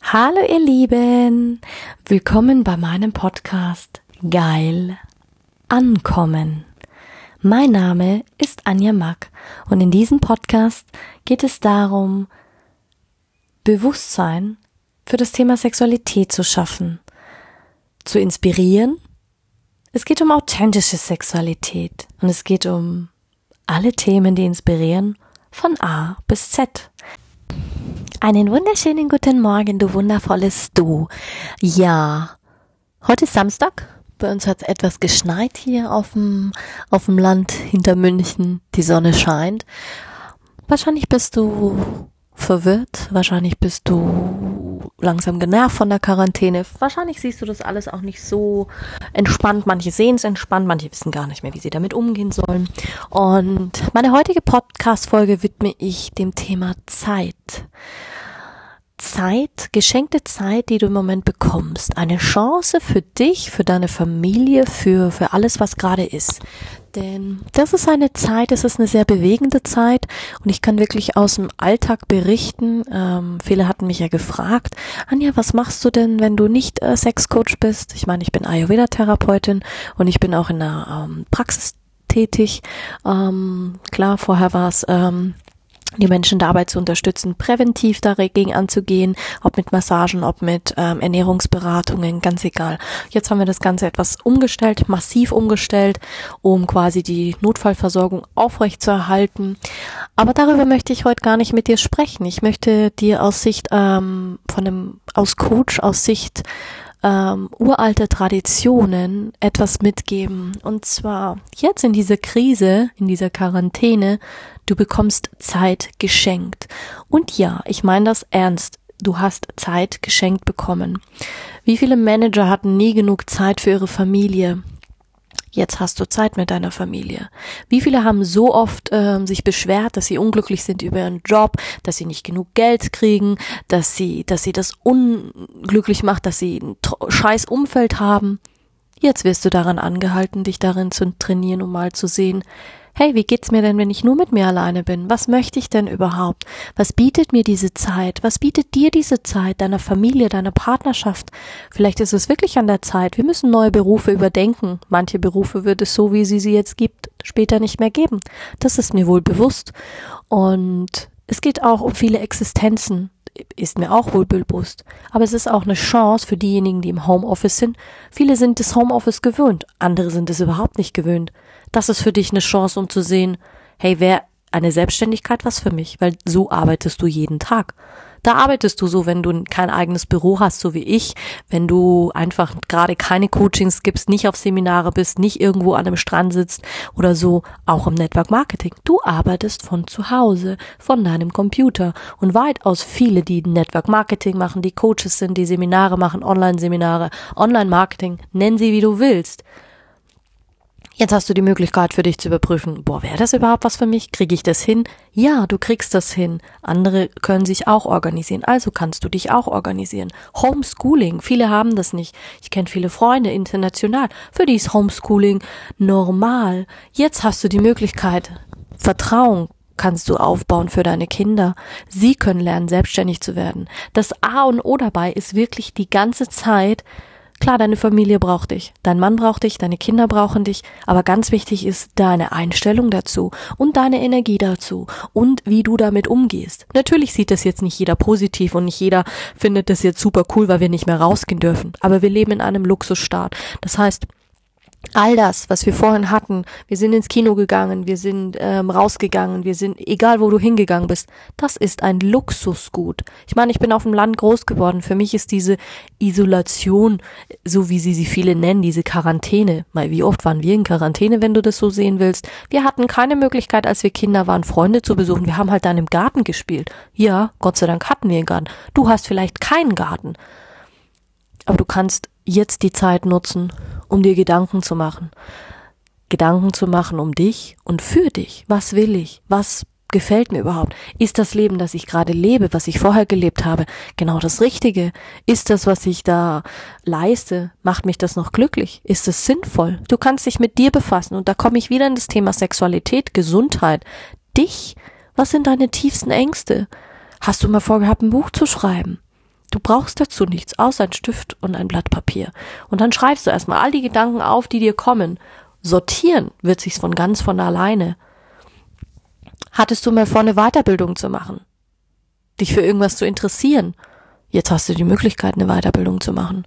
Hallo ihr Lieben, willkommen bei meinem Podcast Geil Ankommen. Mein Name ist Anja Mack und in diesem Podcast geht es darum, Bewusstsein für das Thema Sexualität zu schaffen, zu inspirieren. Es geht um authentische Sexualität und es geht um alle Themen, die inspirieren, von A bis Z. Einen wunderschönen guten Morgen, du wundervolles Du. Ja, heute ist Samstag. Bei uns hat es etwas geschneit hier auf dem Land hinter München. Die Sonne scheint. Wahrscheinlich bist du verwirrt. Wahrscheinlich bist du langsam genervt von der Quarantäne. Wahrscheinlich siehst du das alles auch nicht so entspannt. Manche sehen es entspannt, manche wissen gar nicht mehr, wie sie damit umgehen sollen. Und meine heutige Podcast-Folge widme ich dem Thema Zeit. Zeit, geschenkte Zeit, die du im Moment bekommst. Eine Chance für dich, für deine Familie, für alles, was gerade ist. Denn das ist eine Zeit, es ist eine sehr bewegende Zeit und ich kann wirklich aus dem Alltag berichten. Viele hatten mich ja gefragt, Anja, was machst du denn, wenn du nicht Sexcoach bist? Ich meine, ich bin Ayurveda-Therapeutin und ich bin auch in der Praxis tätig. Klar, vorher war es die Menschen dabei zu unterstützen, präventiv dagegen anzugehen, ob mit Massagen, ob mit Ernährungsberatungen, ganz egal. Jetzt haben wir das Ganze etwas umgestellt, massiv umgestellt, um quasi die Notfallversorgung aufrechtzuerhalten. Aber darüber möchte ich heute gar nicht mit dir sprechen. Ich möchte dir aus Sicht aus Coach, aus Sicht uralte Traditionen etwas mitgeben. Und zwar jetzt in dieser Krise, in dieser Quarantäne, du bekommst Zeit geschenkt. Und ja, ich meine das ernst. Du hast Zeit geschenkt bekommen. Wie viele Manager hatten nie genug Zeit für ihre Familie? Jetzt hast du Zeit mit deiner Familie. Wie viele haben so oft sich beschwert, dass sie unglücklich sind über ihren Job, dass sie nicht genug Geld kriegen, dass sie das unglücklich macht, dass sie ein scheiß Umfeld haben. Jetzt wirst du daran angehalten, dich darin zu trainieren, um mal zu sehen, hey, wie geht's mir denn, wenn ich nur mit mir alleine bin? Was möchte ich denn überhaupt? Was bietet mir diese Zeit? Was bietet dir diese Zeit, deiner Familie, deiner Partnerschaft? Vielleicht ist es wirklich an der Zeit. Wir müssen neue Berufe überdenken. Manche Berufe wird es so, wie sie jetzt gibt, später nicht mehr geben. Das ist mir wohl bewusst. Und es geht auch um viele Existenzen. Ist mir auch wohl bewusst. Aber es ist auch eine Chance für diejenigen, die im Homeoffice sind. Viele sind das Homeoffice gewöhnt. Andere sind es überhaupt nicht gewöhnt. Das ist für dich eine Chance, um zu sehen, hey, wäre eine Selbstständigkeit was für mich? Weil so arbeitest du jeden Tag. Da arbeitest du so, wenn du kein eigenes Büro hast, so wie ich, wenn du einfach gerade keine Coachings gibst, nicht auf Seminare bist, nicht irgendwo an einem Strand sitzt oder so, auch im Network Marketing. Du arbeitest von zu Hause, von deinem Computer und weitaus viele, die Network Marketing machen, die Coaches sind, die Seminare machen, Online-Seminare, Online-Marketing, nenn sie wie du willst. Jetzt hast du die Möglichkeit für dich zu überprüfen, wäre das überhaupt was für mich? Kriege ich das hin? Ja, du kriegst das hin. Andere können sich auch organisieren, also kannst du dich auch organisieren. Homeschooling, viele haben das nicht. Ich kenne viele Freunde international, für die ist Homeschooling normal. Jetzt hast du die Möglichkeit, Vertrauen kannst du aufbauen für deine Kinder. Sie können lernen, selbstständig zu werden. Das A und O dabei ist wirklich die ganze Zeit. Klar, deine Familie braucht dich, dein Mann braucht dich, deine Kinder brauchen dich, aber ganz wichtig ist deine Einstellung dazu und deine Energie dazu und wie du damit umgehst. Natürlich sieht das jetzt nicht jeder positiv und nicht jeder findet das jetzt super cool, weil wir nicht mehr rausgehen dürfen, aber wir leben in einem Luxusstaat. Das heißt, all das, was wir vorhin hatten, wir sind ins Kino gegangen, wir sind rausgegangen, wir sind, egal wo du hingegangen bist, das ist ein Luxusgut. Ich meine, ich bin auf dem Land groß geworden, für mich ist diese Isolation, so wie sie viele nennen, diese Quarantäne, mal wie oft waren wir in Quarantäne, wenn du das so sehen willst, wir hatten keine Möglichkeit, als wir Kinder waren, Freunde zu besuchen, wir haben halt dann im Garten gespielt. Ja, Gott sei Dank hatten wir einen Garten. Du hast vielleicht keinen Garten, aber du kannst jetzt die Zeit nutzen, um dir Gedanken zu machen. Gedanken zu machen um dich und für dich. Was will ich? Was gefällt mir überhaupt? Ist das Leben, das ich gerade lebe, was ich vorher gelebt habe, genau das Richtige? Ist das, was ich da leiste, macht mich das noch glücklich? Ist es sinnvoll? Du kannst dich mit dir befassen und da komme ich wieder in das Thema Sexualität, Gesundheit. Dich? Was sind deine tiefsten Ängste? Hast du mal vorgehabt, ein Buch zu schreiben? Du brauchst dazu nichts, außer ein Stift und ein Blatt Papier. Und dann schreibst du erstmal all die Gedanken auf, die dir kommen. Sortieren wird sich's von alleine. Hattest du mal vor, eine Weiterbildung zu machen? Dich für irgendwas zu interessieren? Jetzt hast du die Möglichkeit, eine Weiterbildung zu machen.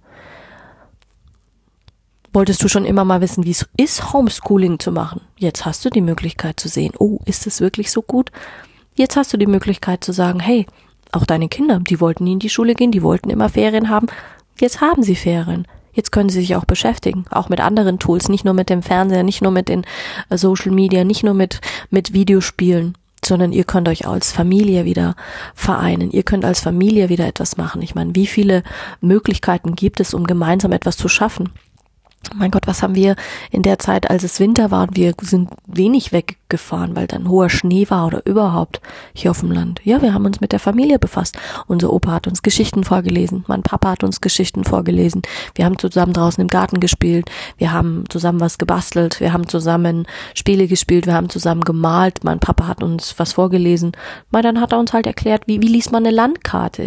Wolltest du schon immer mal wissen, wie es ist, Homeschooling zu machen? Jetzt hast du die Möglichkeit zu sehen, oh, ist es wirklich so gut? Jetzt hast du die Möglichkeit zu sagen, hey, auch deine Kinder, die wollten nie in die Schule gehen, die wollten immer Ferien haben. Jetzt haben sie Ferien. Jetzt können sie sich auch beschäftigen, auch mit anderen Tools, nicht nur mit dem Fernseher, nicht nur mit den Social Media, nicht nur mit Videospielen, sondern ihr könnt euch als Familie wieder vereinen. Ihr könnt als Familie wieder etwas machen. Ich meine, wie viele Möglichkeiten gibt es, um gemeinsam etwas zu schaffen? Mein Gott, was haben wir in der Zeit, als es Winter war und wir sind wenig weggefahren, weil dann hoher Schnee war oder überhaupt hier auf dem Land. Ja, wir haben uns mit der Familie befasst. Unser Opa hat uns Geschichten vorgelesen, mein Papa hat uns Geschichten vorgelesen. Wir haben zusammen draußen im Garten gespielt, wir haben zusammen was gebastelt, wir haben zusammen Spiele gespielt, wir haben zusammen gemalt. Mein Papa hat uns was vorgelesen. Dann hat er uns halt erklärt, wie liest man eine Landkarte,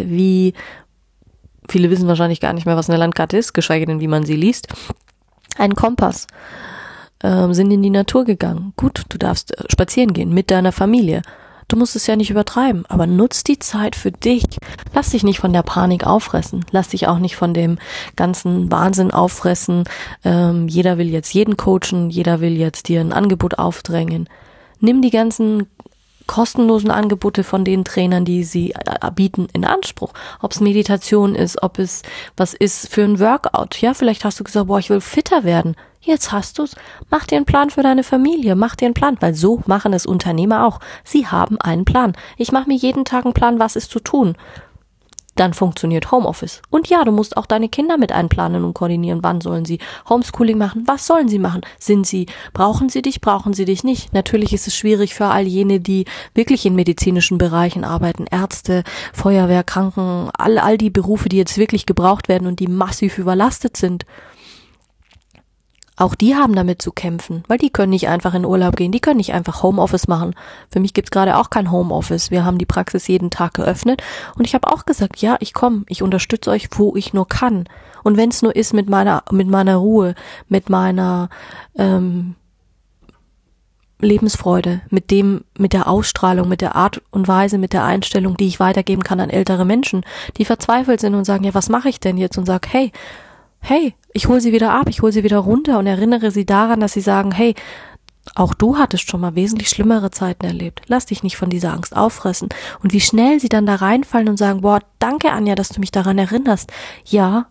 viele wissen wahrscheinlich gar nicht mehr, was eine Landkarte ist, geschweige denn, wie man sie liest. Ein Kompass, sind in die Natur gegangen. Gut, du darfst spazieren gehen mit deiner Familie. Du musst es ja nicht übertreiben, aber nutz die Zeit für dich. Lass dich nicht von der Panik auffressen. Lass dich auch nicht von dem ganzen Wahnsinn auffressen. Jeder will jetzt jeden coachen, jeder will jetzt dir ein Angebot aufdrängen. Nimm die ganzen kostenlosen Angebote von den Trainern, die sie bieten, in Anspruch. Ob es Meditation ist, ob es was ist für ein Workout. Ja, vielleicht hast du gesagt, ich will fitter werden. Jetzt hast du's. Mach dir einen Plan für deine Familie. Mach dir einen Plan, weil so machen es Unternehmer auch. Sie haben einen Plan. Ich mache mir jeden Tag einen Plan, was ist zu tun. Dann funktioniert Homeoffice. Und ja, du musst auch deine Kinder mit einplanen und koordinieren. Wann sollen sie Homeschooling machen? Was sollen sie machen? Brauchen sie dich nicht? Natürlich ist es schwierig für all jene, die wirklich in medizinischen Bereichen arbeiten. Ärzte, Feuerwehr, Kranken, all die Berufe, die jetzt wirklich gebraucht werden und die massiv überlastet sind. Auch die haben damit zu kämpfen, weil die können nicht einfach in Urlaub gehen, die können nicht einfach Homeoffice machen. Für mich gibt's gerade auch kein Homeoffice. Wir haben die Praxis jeden Tag geöffnet und ich habe auch gesagt, ja, ich unterstütze euch, wo ich nur kann. Und wenn es nur ist mit meiner Ruhe, mit meiner Lebensfreude, mit der Ausstrahlung, mit der Art und Weise, mit der Einstellung, die ich weitergeben kann an ältere Menschen, die verzweifelt sind und sagen, ja, was mache ich denn jetzt? Und sag, hey, ich hole sie wieder ab, ich hole sie wieder runter und erinnere sie daran, dass sie sagen, hey, auch du hattest schon mal wesentlich schlimmere Zeiten erlebt. Lass dich nicht von dieser Angst auffressen. Und wie schnell sie dann da reinfallen und sagen, danke Anja, dass du mich daran erinnerst. Ja,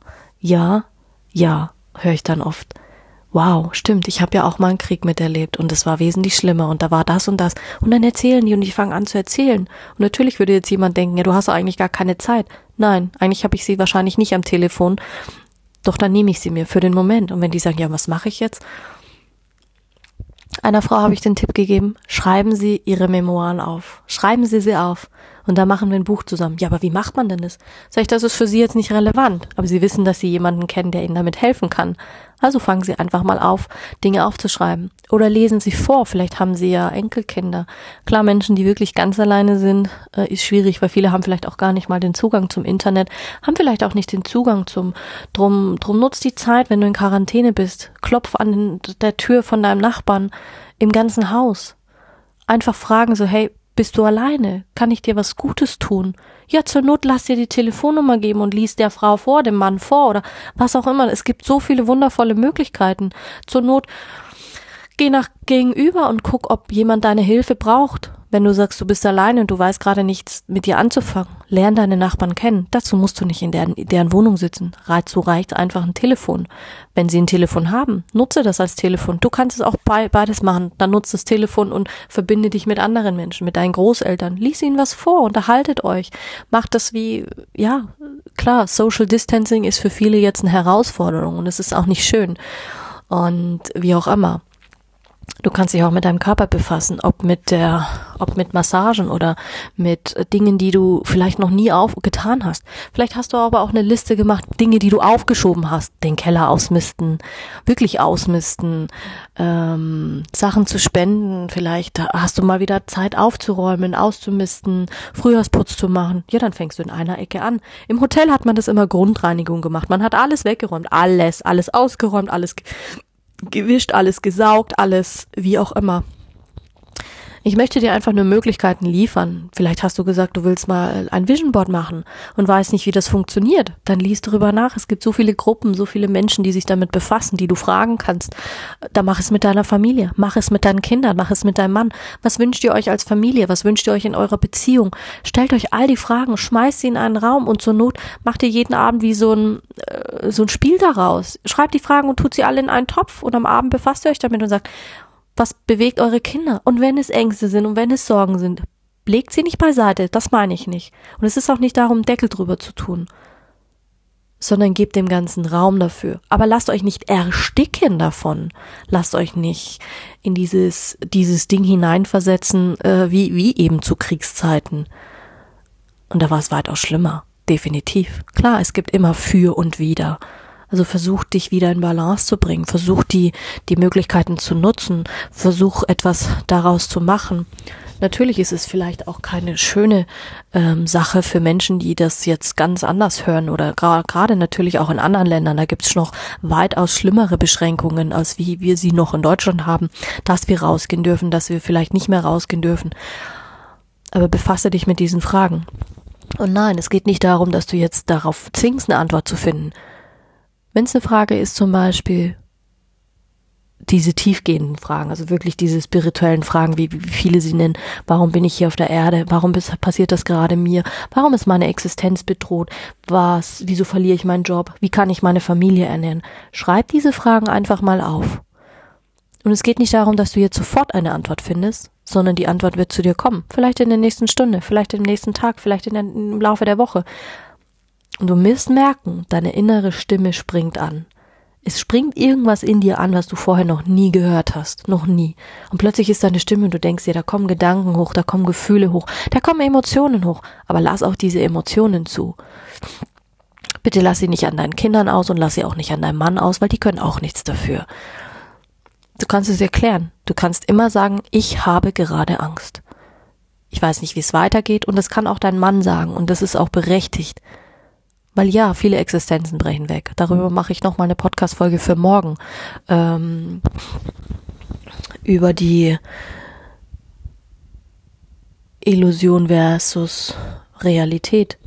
höre ich dann oft. Wow, stimmt, ich habe ja auch mal einen Krieg miterlebt und es war wesentlich schlimmer und da war das und das. Und dann erzählen die und ich fange an zu erzählen. Und natürlich würde jetzt jemand denken, ja, du hast doch eigentlich gar keine Zeit. Nein, eigentlich habe ich sie wahrscheinlich nicht am Telefon. Doch dann nehme ich sie mir für den Moment. Und wenn die sagen, ja, was mache ich jetzt? Einer Frau habe ich den Tipp gegeben, schreiben Sie Ihre Memoiren auf. Schreiben Sie auf. Und da machen wir ein Buch zusammen. Ja, aber wie macht man denn das? Sag ich, das ist für Sie jetzt nicht relevant. Aber Sie wissen, dass Sie jemanden kennen, der Ihnen damit helfen kann. Also fangen Sie einfach mal auf, Dinge aufzuschreiben. Oder lesen Sie vor. Vielleicht haben Sie ja Enkelkinder. Klar, Menschen, die wirklich ganz alleine sind, ist schwierig, weil viele haben vielleicht auch gar nicht mal den Zugang zum Internet, haben vielleicht auch nicht den Zugang drum nutzt die Zeit, wenn du in Quarantäne bist. Klopf an der Tür von deinem Nachbarn im ganzen Haus. Einfach fragen so, hey, bist du alleine? Kann ich dir was Gutes tun? Ja, zur Not lass dir die Telefonnummer geben und lies der Frau vor, dem Mann vor oder was auch immer. Es gibt so viele wundervolle Möglichkeiten. Zur Not geh nach gegenüber und guck, ob jemand deine Hilfe braucht. Wenn du sagst, du bist alleine und du weißt gerade nichts mit dir anzufangen, lern deine Nachbarn kennen. Dazu musst du nicht in deren Wohnung sitzen. Dazu reicht einfach ein Telefon. Wenn sie ein Telefon haben, nutze das als Telefon. Du kannst es auch beides machen. Dann nutze das Telefon und verbinde dich mit anderen Menschen, mit deinen Großeltern. Lies ihnen was vor, unterhaltet euch. Macht das klar, Social Distancing ist für viele jetzt eine Herausforderung und es ist auch nicht schön. Und wie auch immer. Du kannst dich auch mit deinem Körper befassen, ob mit Massagen oder mit Dingen, die du vielleicht noch nie getan hast. Vielleicht hast du aber auch eine Liste gemacht, Dinge, die du aufgeschoben hast. Den Keller ausmisten, wirklich ausmisten, Sachen zu spenden. Vielleicht hast du mal wieder Zeit aufzuräumen, auszumisten, Frühjahrsputz zu machen. Ja, dann fängst du in einer Ecke an. Im Hotel hat man das immer Grundreinigung gemacht. Man hat alles weggeräumt, alles ausgeräumt, alles gewischt, alles gesaugt, alles wie auch immer. Ich möchte dir einfach nur Möglichkeiten liefern. Vielleicht hast du gesagt, du willst mal ein Vision Board machen und weißt nicht, wie das funktioniert. Dann liest darüber nach. Es gibt so viele Gruppen, so viele Menschen, die sich damit befassen, die du fragen kannst. Da mach es mit deiner Familie, mach es mit deinen Kindern, mach es mit deinem Mann. Was wünscht ihr euch als Familie? Was wünscht ihr euch in eurer Beziehung? Stellt euch all die Fragen, schmeißt sie in einen Raum und zur Not macht ihr jeden Abend wie so ein Spiel daraus. Schreibt die Fragen und tut sie alle in einen Topf und am Abend befasst ihr euch damit und sagt, was bewegt eure Kinder? Und wenn es Ängste sind und wenn es Sorgen sind, legt sie nicht beiseite, das meine ich nicht. Und es ist auch nicht darum, Deckel drüber zu tun, sondern gebt dem ganzen Raum dafür. Aber lasst euch nicht ersticken davon. Lasst euch nicht in dieses Ding hineinversetzen, wie eben zu Kriegszeiten. Und da war es weitaus schlimmer, definitiv. Klar, es gibt immer für und wider. Also versuch dich wieder in Balance zu bringen, versuch die Möglichkeiten zu nutzen, versuch etwas daraus zu machen. Natürlich ist es vielleicht auch keine schöne Sache für Menschen, die das jetzt ganz anders hören oder gerade natürlich auch in anderen Ländern. Da gibt's noch weitaus schlimmere Beschränkungen, als wie wir sie noch in Deutschland haben, dass wir rausgehen dürfen, dass wir vielleicht nicht mehr rausgehen dürfen. Aber befasse dich mit diesen Fragen. Und nein, es geht nicht darum, dass du jetzt darauf zwingst, eine Antwort zu finden. Wenn es eine Frage ist, zum Beispiel diese tiefgehenden Fragen, also wirklich diese spirituellen Fragen, wie viele sie nennen, warum bin ich hier auf der Erde, warum passiert das gerade mir, warum ist meine Existenz bedroht, wieso verliere ich meinen Job, wie kann ich meine Familie ernähren, schreib diese Fragen einfach mal auf. Und es geht nicht darum, dass du jetzt sofort eine Antwort findest, sondern die Antwort wird zu dir kommen, vielleicht in der nächsten Stunde, vielleicht im nächsten Tag, vielleicht im Laufe der Woche. Und du wirst merken, deine innere Stimme springt an. Es springt irgendwas in dir an, was du vorher noch nie gehört hast. Noch nie. Und plötzlich ist deine Stimme und du denkst dir, da kommen Gedanken hoch, da kommen Gefühle hoch, da kommen Emotionen hoch. Aber lass auch diese Emotionen zu. Bitte lass sie nicht an deinen Kindern aus und lass sie auch nicht an deinem Mann aus, weil die können auch nichts dafür. Du kannst es erklären. Du kannst immer sagen, ich habe gerade Angst. Ich weiß nicht, wie es weitergeht und das kann auch dein Mann sagen und das ist auch berechtigt. Weil ja, viele Existenzen brechen weg. Darüber mache ich nochmal eine Podcast-Folge für morgen. Über die Illusion versus Realität.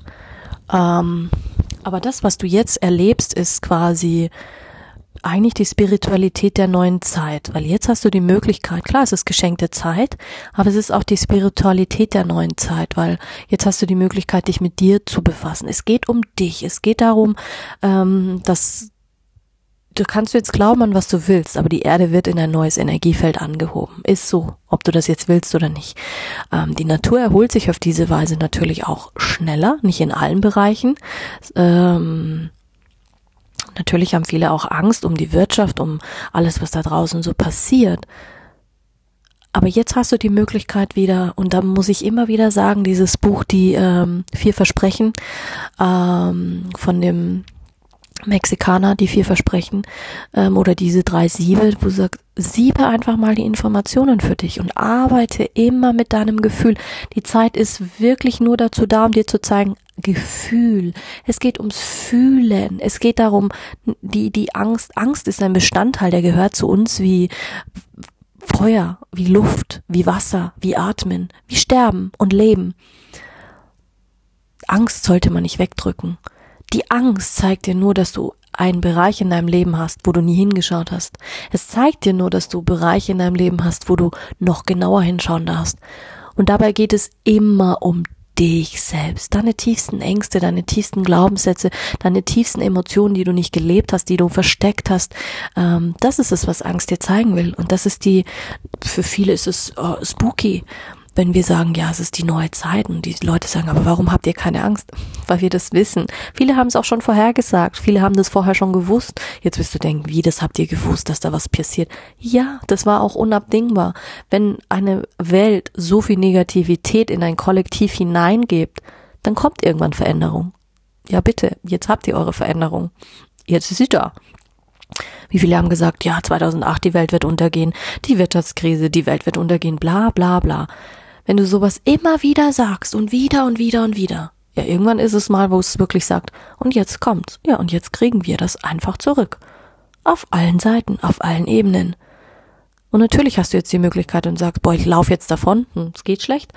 Aber das, was du jetzt erlebst, ist quasi eigentlich die Spiritualität der neuen Zeit, weil jetzt hast du die Möglichkeit, klar, es ist geschenkte Zeit, aber es ist auch die Spiritualität der neuen Zeit, weil jetzt hast du die Möglichkeit, dich mit dir zu befassen. Es geht um dich, es geht darum, dass du kannst jetzt glauben an, was du willst, aber die Erde wird in ein neues Energiefeld angehoben. Ist so, ob du das jetzt willst oder nicht. Die Natur erholt sich auf diese Weise natürlich auch schneller, nicht in allen Bereichen. Natürlich haben viele auch Angst um die Wirtschaft, um alles, was da draußen so passiert. Aber jetzt hast du die Möglichkeit wieder, und da muss ich immer wieder sagen, dieses Buch, die 4 Versprechen von dem Mexikaner, die 4 Versprechen oder diese 3 Siebe, wo du sagst, siebe einfach mal die Informationen für dich und arbeite immer mit deinem Gefühl. Die Zeit ist wirklich nur dazu da, um dir zu zeigen, Gefühl. Es geht ums Fühlen. Es geht darum, die Angst. Angst ist ein Bestandteil, der gehört zu uns wie Feuer, wie Luft, wie Wasser, wie Atmen, wie Sterben und Leben. Angst sollte man nicht wegdrücken. Die Angst zeigt dir nur, dass du einen Bereich in deinem Leben hast, wo du nie hingeschaut hast. Es zeigt dir nur, dass du Bereiche in deinem Leben hast, wo du noch genauer hinschauen darfst. Und dabei geht es immer um dich selbst, deine tiefsten Ängste, deine tiefsten Glaubenssätze, deine tiefsten Emotionen, die du nicht gelebt hast, die du versteckt hast. Das ist es, was Angst dir zeigen will. Und das ist für viele ist es spooky. wenn wir sagen, ja, es ist die neue Zeit und die Leute sagen, aber warum habt ihr keine Angst? Weil wir das wissen. Viele haben es auch schon vorhergesagt, viele haben das vorher schon gewusst. Jetzt wirst du denken, wie, das habt ihr gewusst, dass da was passiert? Ja, das war auch unabdingbar. Wenn eine Welt so viel Negativität in ein Kollektiv hineingibt, dann kommt irgendwann Veränderung. Ja bitte, jetzt habt ihr eure Veränderung. Jetzt ist sie da. Wie viele haben gesagt, ja, 2008, die Welt wird untergehen, die Wirtschaftskrise, die Welt wird untergehen, bla bla bla. Wenn du sowas immer wieder sagst und wieder und wieder und wieder, ja, irgendwann ist es mal, wo es wirklich sagt, und jetzt kommt's, ja, und jetzt kriegen wir das einfach zurück. Auf allen Seiten, auf allen Ebenen. Und natürlich hast du jetzt die Möglichkeit und sagst, boah, ich laufe jetzt davon, es geht schlecht.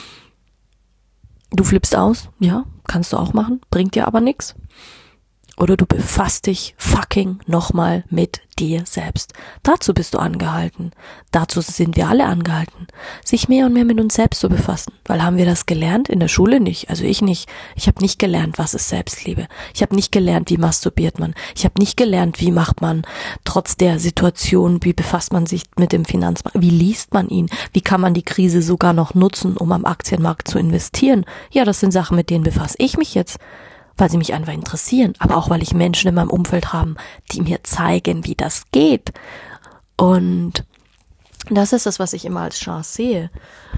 Du flippst aus, ja, kannst du auch machen, bringt dir aber nichts. Oder du befasst dich fucking nochmal mit dir selbst. Dazu bist du angehalten. Dazu sind wir alle angehalten, sich mehr und mehr mit uns selbst zu befassen. Weil haben wir das gelernt? In der Schule nicht. Also ich nicht. Ich habe nicht gelernt, was ist Selbstliebe. Ich habe nicht gelernt, wie masturbiert man. Ich habe nicht gelernt, wie macht man trotz der Situation, wie befasst man sich mit dem Finanzmarkt, wie liest man ihn, wie kann man die Krise sogar noch nutzen, um am Aktienmarkt zu investieren. Ja, das sind Sachen, mit denen befasse ich mich jetzt, weil sie mich einfach interessieren, aber auch, weil ich Menschen in meinem Umfeld habe, die mir zeigen, wie das geht. Und das ist das, was ich immer als Chance sehe.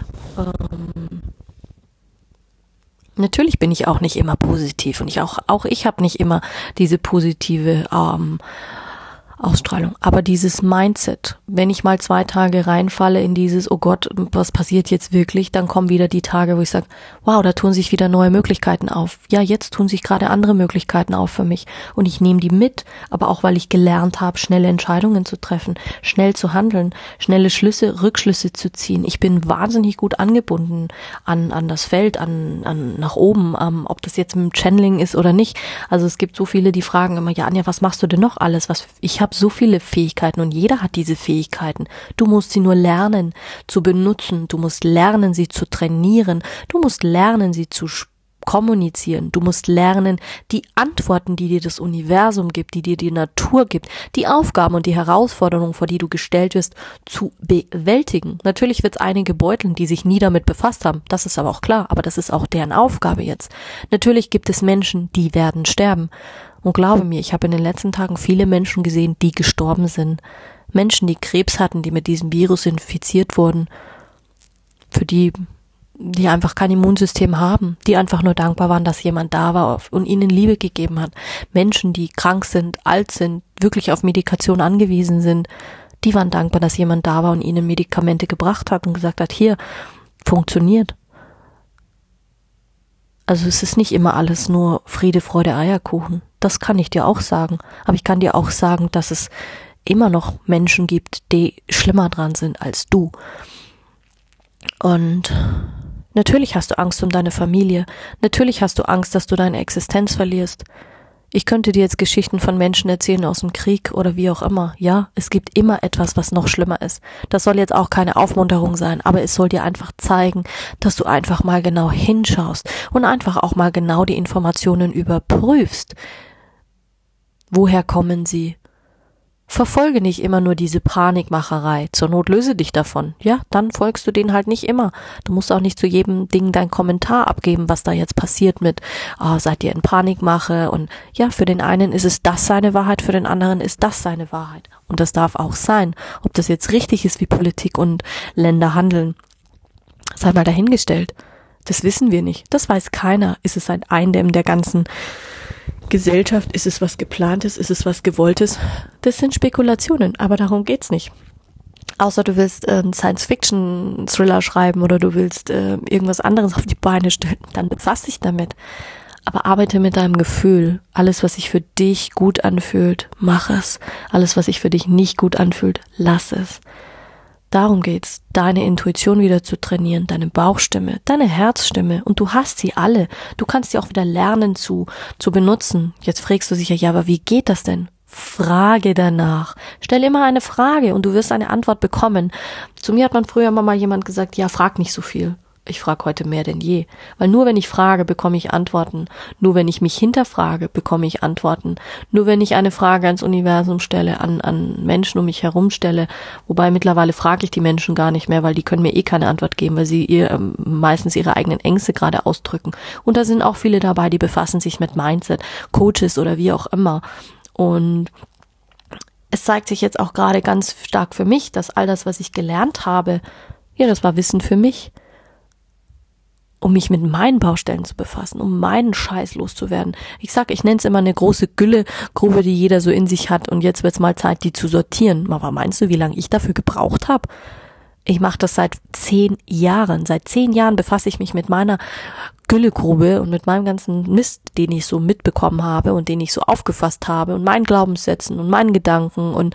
Natürlich bin ich auch nicht immer positiv und auch ich habe nicht immer diese positive Ausstrahlung. Aber dieses Mindset, wenn ich mal 2 Tage reinfalle in dieses, oh Gott, was passiert jetzt wirklich, dann kommen wieder die Tage, wo ich sage, wow, da tun sich wieder neue Möglichkeiten auf. Ja, jetzt tun sich gerade andere Möglichkeiten auf für mich und ich nehme die mit, aber auch, weil ich gelernt habe, schnelle Entscheidungen zu treffen, schnell zu handeln, schnelle Rückschlüsse zu ziehen. Ich bin wahnsinnig gut angebunden an das Feld, an nach oben, ob das jetzt mit dem Channeling ist oder nicht. Also es gibt so viele, die fragen immer, ja Anja, was machst du denn noch alles? Ich habe so viele Fähigkeiten und jeder hat diese Fähigkeiten. Du musst sie nur lernen zu benutzen. Du musst lernen, sie zu trainieren. Du musst lernen, sie zu kommunizieren. Du musst lernen, die Antworten, die dir das Universum gibt, die dir die Natur gibt, die Aufgaben und die Herausforderungen, vor die du gestellt wirst, zu bewältigen. Natürlich wird es einige beuteln, die sich nie damit befasst haben. Das ist aber auch klar. Aber das ist auch deren Aufgabe jetzt. Natürlich gibt es Menschen, die werden sterben. Und glaube mir, ich habe in den letzten Tagen viele Menschen gesehen, die gestorben sind. Menschen, die Krebs hatten, die mit diesem Virus infiziert wurden. Für die einfach kein Immunsystem haben. Die einfach nur dankbar waren, dass jemand da war und ihnen Liebe gegeben hat. Menschen, die krank sind, alt sind, wirklich auf Medikation angewiesen sind. Die waren dankbar, dass jemand da war und ihnen Medikamente gebracht hat und gesagt hat, hier, funktioniert. Also es ist nicht immer alles nur Friede, Freude, Eierkuchen. Das kann ich dir auch sagen. Aber ich kann dir auch sagen, dass es immer noch Menschen gibt, die schlimmer dran sind als du. Und natürlich hast du Angst um deine Familie. Natürlich hast du Angst, dass du deine Existenz verlierst. Ich könnte dir jetzt Geschichten von Menschen erzählen aus dem Krieg oder wie auch immer. Ja, es gibt immer etwas, was noch schlimmer ist. Das soll jetzt auch keine Aufmunterung sein, aber es soll dir einfach zeigen, dass du einfach mal genau hinschaust und einfach auch mal genau die Informationen überprüfst. Woher kommen sie? Verfolge nicht immer nur diese Panikmacherei. Zur Not löse dich davon. Ja, dann folgst du denen halt nicht immer. Du musst auch nicht zu jedem Ding deinen Kommentar abgeben, was da jetzt passiert mit, seid ihr in Panikmache? Und ja, für den einen ist es das seine Wahrheit, für den anderen ist das seine Wahrheit. Und das darf auch sein. Ob das jetzt richtig ist, wie Politik und Länder handeln, sei mal dahingestellt. Das wissen wir nicht. Das weiß keiner. Ist es ein Eindämmen der ganzen Gesellschaft? Ist es was Geplantes? Ist es was Gewolltes? Das sind Spekulationen, aber darum geht's nicht. Außer du willst einen Science-Fiction-Thriller schreiben oder du willst irgendwas anderes auf die Beine stellen, dann befass dich damit. Aber arbeite mit deinem Gefühl. Alles, was sich für dich gut anfühlt, mach es. Alles, was sich für dich nicht gut anfühlt, lass es. Darum geht's, deine Intuition wieder zu trainieren, deine Bauchstimme, deine Herzstimme, und du hast sie alle. Du kannst sie auch wieder lernen zu benutzen. Jetzt fragst du sicher, ja, aber wie geht das denn? Frage danach. Stell immer eine Frage und du wirst eine Antwort bekommen. Zu mir hat man früher mal jemand gesagt, ja, frag nicht so viel. ich frage heute mehr denn je. Weil nur wenn ich frage, bekomme ich Antworten. Nur wenn ich mich hinterfrage, bekomme ich Antworten. Nur wenn ich eine Frage ans Universum stelle, an Menschen um mich herum stelle, wobei mittlerweile frage ich die Menschen gar nicht mehr, weil die können mir eh keine Antwort geben, weil sie meistens ihre eigenen Ängste gerade ausdrücken. Und da sind auch viele dabei, die befassen sich mit Mindset, Coaches oder wie auch immer. Und es zeigt sich jetzt auch gerade ganz stark für mich, dass all das, was ich gelernt habe, ja, das war Wissen für mich, um mich mit meinen Baustellen zu befassen, um meinen Scheiß loszuwerden. Ich nenne es immer eine große Güllegrube, die jeder so in sich hat, und jetzt wird es mal Zeit, die zu sortieren. Aber meinst du, wie lange ich dafür gebraucht habe? Ich mache das seit 10 Jahren. Seit 10 Jahren befasse ich mich mit meiner Güllegrube und mit meinem ganzen Mist, den ich so mitbekommen habe und den ich so aufgefasst habe und meinen Glaubenssätzen und meinen Gedanken, und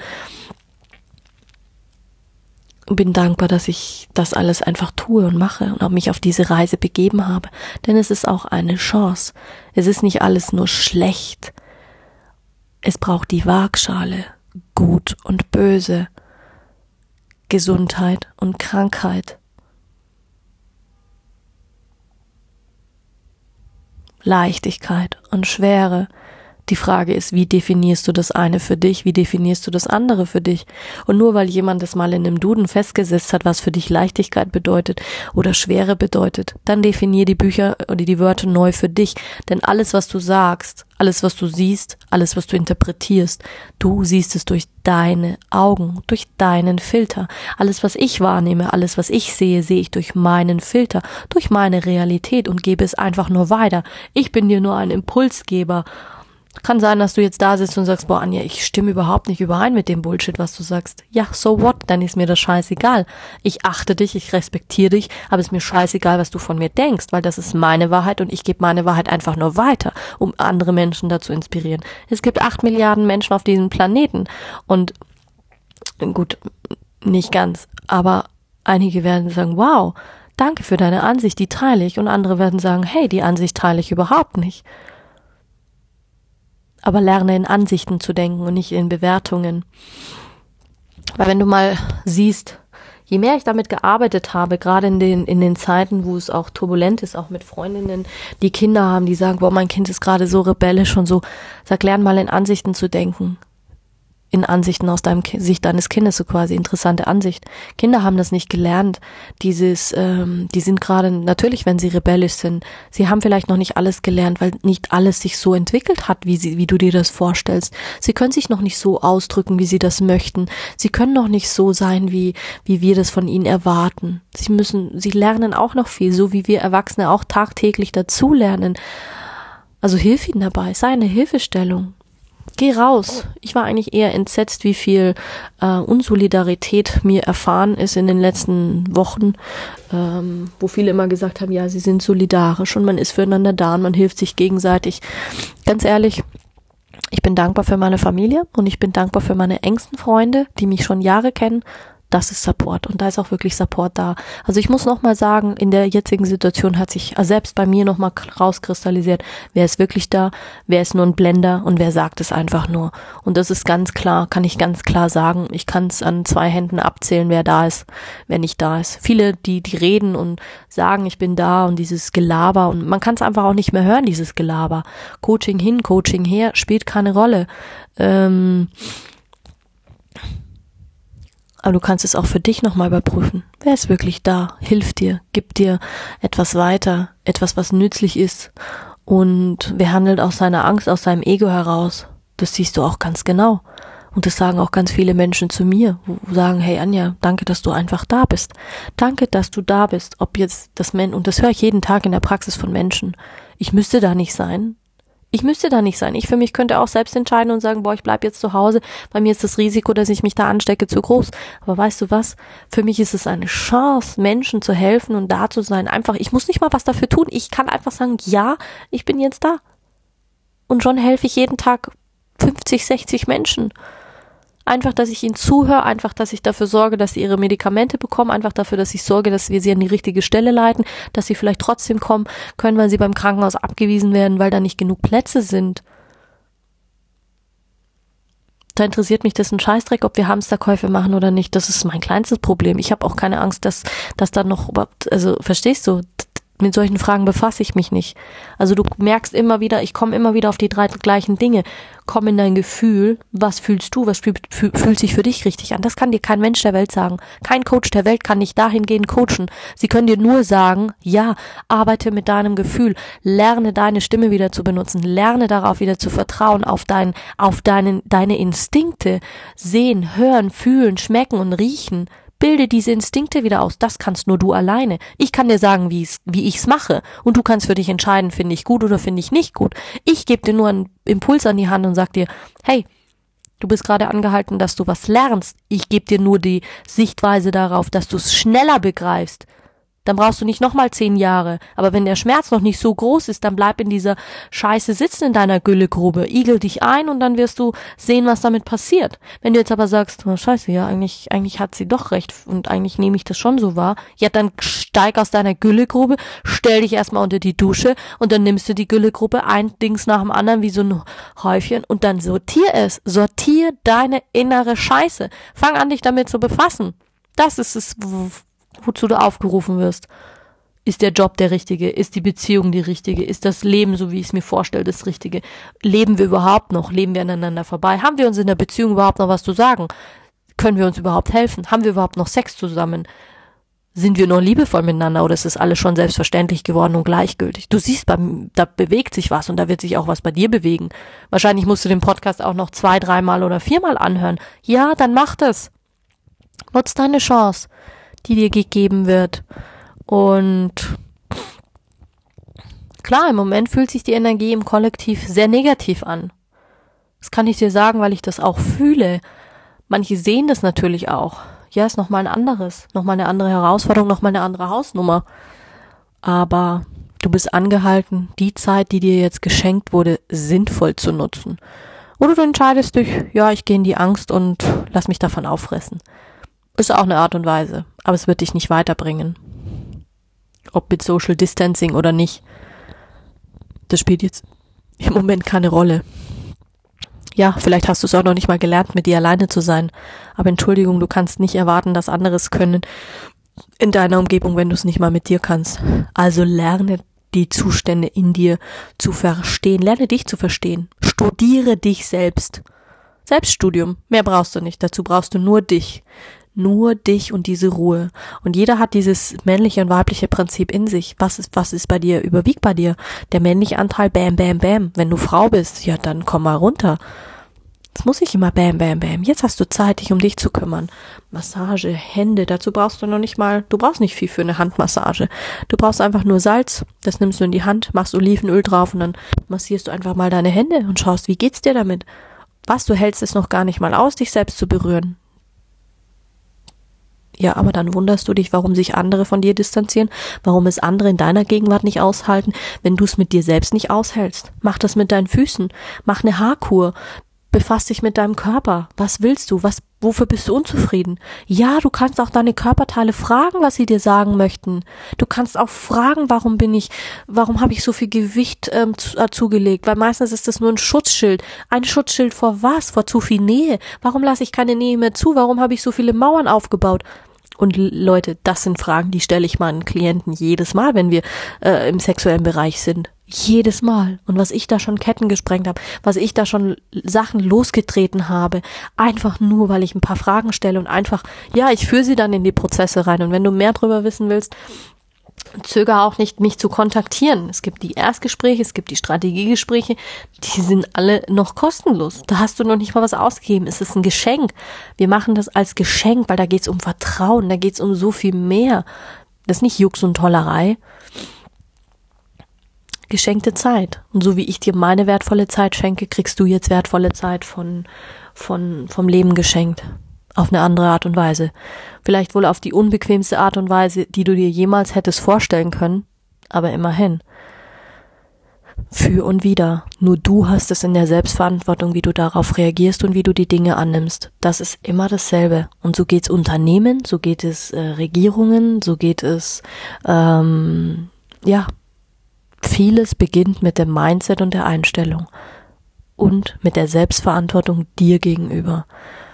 bin dankbar, dass ich das alles einfach tue und mache und auch mich auf diese Reise begeben habe. Denn es ist auch eine Chance. Es ist nicht alles nur schlecht. Es braucht die Waagschale, Gut und Böse, Gesundheit und Krankheit, Leichtigkeit und Schwere. Die Frage ist, wie definierst du das eine für dich, wie definierst du das andere für dich? Und nur weil jemand es mal in einem Duden festgesetzt hat, was für dich Leichtigkeit bedeutet oder Schwere bedeutet, dann definier die Bücher oder die Wörter neu für dich. Denn alles, was du sagst, alles, was du siehst, alles, was du interpretierst, du siehst es durch deine Augen, durch deinen Filter. Alles, was ich wahrnehme, alles, was ich sehe, sehe ich durch meinen Filter, durch meine Realität und gebe es einfach nur weiter. Ich bin dir nur ein Impulsgeber. Kann sein, dass du jetzt da sitzt und sagst, boah, Anja, ich stimme überhaupt nicht überein mit dem Bullshit, was du sagst. Ja, so what? Dann ist mir das scheißegal. Ich achte dich, ich respektiere dich, aber es ist mir scheißegal, was du von mir denkst, weil das ist meine Wahrheit und ich gebe meine Wahrheit einfach nur weiter, um andere Menschen dazu inspirieren. Es gibt 8 Milliarden Menschen auf diesem Planeten und gut, nicht ganz, aber einige werden sagen, wow, danke für deine Ansicht, die teile ich, und andere werden sagen, hey, die Ansicht teile ich überhaupt nicht. Aber lerne in Ansichten zu denken und nicht in Bewertungen. Weil wenn du mal siehst, je mehr ich damit gearbeitet habe, gerade in den Zeiten, wo es auch turbulent ist, auch mit Freundinnen, die Kinder haben, die sagen, boah, mein Kind ist gerade so rebellisch und so, sag, lern mal in Ansichten zu denken. In Ansichten aus Sicht deines Kindes, so quasi interessante Ansicht. Kinder haben das nicht gelernt, die sind gerade, natürlich, wenn sie rebellisch sind, sie haben vielleicht noch nicht alles gelernt, weil nicht alles sich so entwickelt hat, wie du dir das vorstellst. Sie können sich noch nicht so ausdrücken, wie sie das möchten. Sie können noch nicht so sein, wie wir das von ihnen erwarten. Sie lernen auch noch viel, so wie wir Erwachsene auch tagtäglich dazu lernen. Also hilf ihnen dabei, sei eine Hilfestellung. Geh raus. Ich war eigentlich eher entsetzt, wie viel Unsolidarität mir erfahren ist in den letzten Wochen, wo viele immer gesagt haben, ja, sie sind solidarisch und man ist füreinander da und man hilft sich gegenseitig. Ganz ehrlich, ich bin dankbar für meine Familie und ich bin dankbar für meine engsten Freunde, die mich schon Jahre kennen. Das ist Support und da ist auch wirklich Support da. Also ich muss nochmal sagen, in der jetzigen Situation hat sich selbst bei mir nochmal rauskristallisiert, wer ist wirklich da, wer ist nur ein Blender und wer sagt es einfach nur. Und das ist ganz klar, kann ich ganz klar sagen. Ich kann es an 2 Händen abzählen, wer da ist, wer nicht da ist. Viele, die reden und sagen, ich bin da, und dieses Gelaber, und man kann es einfach auch nicht mehr hören, dieses Gelaber. Coaching hin, Coaching her, spielt keine Rolle. Aber du kannst es auch für dich nochmal überprüfen. Wer ist wirklich da? Hilft dir, gibt dir etwas weiter, etwas, was nützlich ist. Und wer handelt aus seiner Angst, aus seinem Ego heraus? Das siehst du auch ganz genau. Und das sagen auch ganz viele Menschen zu mir, wo sagen, hey Anja, danke, dass du einfach da bist. Danke, dass du da bist. Ob jetzt und das höre ich jeden Tag in der Praxis von Menschen. Ich müsste da nicht sein. Ich für mich könnte auch selbst entscheiden und sagen, boah, ich bleib jetzt zu Hause, bei mir ist das Risiko, dass ich mich da anstecke, zu groß. Aber weißt du was? Für mich ist es eine Chance, Menschen zu helfen und da zu sein. Einfach, ich muss nicht mal was dafür tun. Ich kann einfach sagen, ja, ich bin jetzt da. Und schon helfe ich jeden Tag 50, 60 Menschen. Einfach, dass ich ihnen zuhöre, einfach, dass ich dafür sorge, dass sie ihre Medikamente bekommen, einfach dafür, dass ich sorge, dass wir sie an die richtige Stelle leiten, dass sie vielleicht trotzdem kommen können, weil sie beim Krankenhaus abgewiesen werden, weil da nicht genug Plätze sind. Da interessiert mich das ein Scheißdreck, ob wir Hamsterkäufe machen oder nicht. Das ist mein kleinstes Problem. Ich habe auch keine Angst, dass da noch überhaupt, also verstehst du, mit solchen Fragen befasse ich mich nicht. Also du merkst immer wieder, ich komme immer wieder auf die 3 gleichen Dinge. Komm in dein Gefühl, was fühlst du, was fühlt sich für dich richtig an? Das kann dir kein Mensch der Welt sagen. Kein Coach der Welt kann dich dahingehend coachen. Sie können dir nur sagen, ja, arbeite mit deinem Gefühl, lerne deine Stimme wieder zu benutzen, lerne darauf wieder zu vertrauen, auf deine Instinkte, sehen, hören, fühlen, schmecken und riechen. Bilde diese Instinkte wieder aus. Das kannst nur du alleine. Ich kann dir sagen, wie ich's mache. Und du kannst für dich entscheiden, finde ich gut oder finde ich nicht gut. Ich gebe dir nur einen Impuls an die Hand und sag dir, hey, du bist gerade angehalten, dass du was lernst. Ich gebe dir nur die Sichtweise darauf, dass du es schneller begreifst. Dann brauchst du nicht nochmal 10 Jahre. Aber wenn der Schmerz noch nicht so groß ist, dann bleib in dieser Scheiße sitzen in deiner Güllegrube. Igel dich ein und dann wirst du sehen, was damit passiert. Wenn du jetzt aber sagst, oh Scheiße, ja, eigentlich hat sie doch recht und eigentlich nehme ich das schon so wahr. Ja, dann steig aus deiner Güllegrube, stell dich erstmal unter die Dusche und dann nimmst du die Güllegrube ein Dings nach dem anderen wie so ein Häufchen und dann sortier es. Sortier deine innere Scheiße. Fang an, dich damit zu befassen. Das ist es, wozu du aufgerufen wirst. Ist der Job der richtige? Ist die Beziehung die richtige? Ist das Leben, so wie ich es mir vorstelle, das Richtige? Leben wir überhaupt noch? Leben wir aneinander vorbei? Haben wir uns in der Beziehung überhaupt noch was zu sagen? Können wir uns überhaupt helfen? Haben wir überhaupt noch Sex zusammen? Sind wir noch liebevoll miteinander oder ist das alles schon selbstverständlich geworden und gleichgültig? Du siehst, da bewegt sich was und da wird sich auch was bei dir bewegen. Wahrscheinlich musst du den Podcast auch noch 2, 3 Mal oder 4 Mal anhören. Ja, dann mach das. Nutz deine Chance, die dir gegeben wird. Und klar, im Moment fühlt sich die Energie im Kollektiv sehr negativ an. Das kann ich dir sagen, weil ich das auch fühle. Manche sehen das natürlich auch. Ja, ist nochmal ein anderes, nochmal eine andere Herausforderung, nochmal eine andere Hausnummer. Aber du bist angehalten, die Zeit, die dir jetzt geschenkt wurde, sinnvoll zu nutzen. Oder du entscheidest dich, ja, ich gehe in die Angst und lass mich davon auffressen. Ist auch eine Art und Weise, aber es wird dich nicht weiterbringen. Ob mit Social Distancing oder nicht, das spielt jetzt im Moment keine Rolle. Ja, vielleicht hast du es auch noch nicht mal gelernt, mit dir alleine zu sein, aber Entschuldigung, du kannst nicht erwarten, dass andere es können in deiner Umgebung, wenn du es nicht mal mit dir kannst. Also lerne die Zustände in dir zu verstehen, lerne dich zu verstehen, studiere dich selbst. Selbststudium, mehr brauchst du nicht, dazu brauchst du nur dich. Nur dich und diese Ruhe. Und jeder hat dieses männliche und weibliche Prinzip in sich. Was ist bei dir, überwiegt bei dir? Der männliche Anteil, bam, bam, bam. Wenn du Frau bist, ja, dann komm mal runter. Es muss nicht immer bam, bam, bam. Jetzt hast du Zeit, dich um dich zu kümmern. Massage, Hände, dazu brauchst du noch nicht mal, du brauchst nicht viel für eine Handmassage. Du brauchst einfach nur Salz, das nimmst du in die Hand, machst Olivenöl drauf und dann massierst du einfach mal deine Hände und schaust, wie geht's dir damit? Du hältst es noch gar nicht mal aus, dich selbst zu berühren. Ja, aber dann wunderst du dich, warum sich andere von dir distanzieren, warum es andere in deiner Gegenwart nicht aushalten, wenn du es mit dir selbst nicht aushältst. Mach das mit deinen Füßen, mach eine Haarkur, befass dich mit deinem Körper. Was willst du? Wofür bist du unzufrieden? Ja, du kannst auch deine Körperteile fragen, was sie dir sagen möchten. Du kannst auch fragen, warum habe ich so viel Gewicht zugelegt? Weil meistens ist das nur ein Schutzschild. Ein Schutzschild vor was? Vor zu viel Nähe. Warum lasse ich keine Nähe mehr zu? Warum habe ich so viele Mauern aufgebaut? Und Leute, das sind Fragen, die stelle ich meinen Klienten jedes Mal, wenn wir im sexuellen Bereich sind. Jedes Mal. Und was ich da schon Ketten gesprengt habe, was ich da schon Sachen losgetreten habe, einfach nur, weil ich ein paar Fragen stelle und einfach, ja, ich führe sie dann in die Prozesse rein. Und wenn du mehr drüber wissen willst, zögere auch nicht, mich zu kontaktieren. Es gibt die Erstgespräche, es gibt die Strategiegespräche, die sind alle noch kostenlos. Da hast du noch nicht mal was ausgegeben. Es ist ein Geschenk. Wir machen das als Geschenk, weil da geht's um Vertrauen, da geht's um so viel mehr. Das ist nicht Jux und Tollerei. Geschenkte Zeit. Und so wie ich dir meine wertvolle Zeit schenke, kriegst du jetzt wertvolle Zeit vom Leben geschenkt. Auf eine andere Art und Weise. Vielleicht wohl auf die unbequemste Art und Weise, die du dir jemals hättest vorstellen können, aber immerhin. Für und wieder. Nur du hast es in der Selbstverantwortung, wie du darauf reagierst und wie du die Dinge annimmst. Das ist immer dasselbe. Und so geht's Unternehmen, so geht es Regierungen, so geht es, vieles beginnt mit dem Mindset und der Einstellung. und mit der Selbstverantwortung dir gegenüber.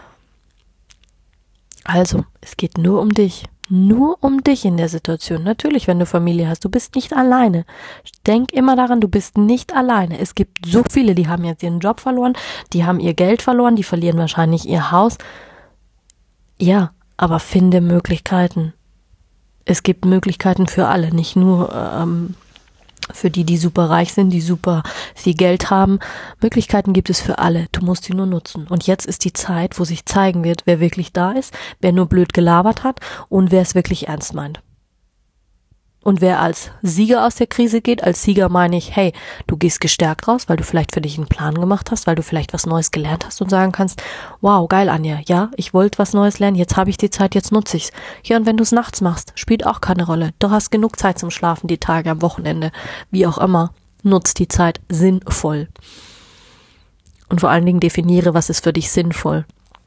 Also, es geht nur um dich in der Situation. Natürlich, wenn du Familie hast, du bist nicht alleine. Denk immer daran, du bist nicht alleine. Es gibt so viele, die haben jetzt ihren Job verloren, die haben ihr Geld verloren, die verlieren wahrscheinlich ihr Haus. Ja, aber finde Möglichkeiten. Es gibt Möglichkeiten für alle, nicht nur für die super reich sind, die super viel Geld haben. Möglichkeiten gibt es für alle. Du musst sie nur nutzen. Und jetzt ist die Zeit, wo sich zeigen wird, wer wirklich da ist, wer nur blöd gelabert hat und wer es wirklich ernst meint. Und wer als Sieger aus der Krise geht, als Sieger meine ich, hey, du gehst gestärkt raus, weil du vielleicht für dich einen Plan gemacht hast, weil du vielleicht was Neues gelernt hast und sagen kannst, wow, geil, Anja, ja, ich wollte was Neues lernen, jetzt habe ich die Zeit, jetzt nutze ich's. Ja, und wenn du es nachts machst, spielt auch keine Rolle. Du hast genug Zeit zum Schlafen, die Tage am Wochenende, wie auch immer. Nutz die Zeit sinnvoll. Und vor allen Dingen definiere, was ist für dich sinnvoll.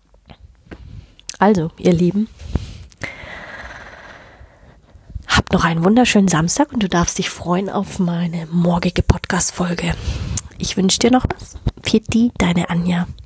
Also, ihr Lieben, habt noch einen wunderschönen Samstag und du darfst dich freuen auf meine morgige Podcast-Folge. Ich wünsche dir noch was. Pfiat, deine Anja.